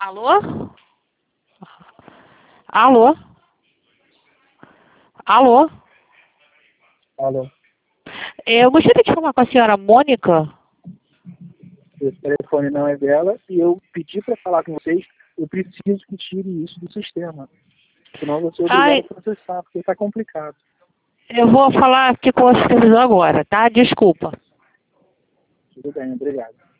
Alô? Alô? Alô? Alô, Eu gostaria de falar com a senhora Mônica. esse telefone não é dela e eu pedi para falar com vocês, eu preciso que tire isso do sistema. Senão eu vou ser obrigado Ai, a processar, porque está complicado. eu vou falar aqui com o supervisor agora, tá? Desculpa. Tudo bem, obrigado.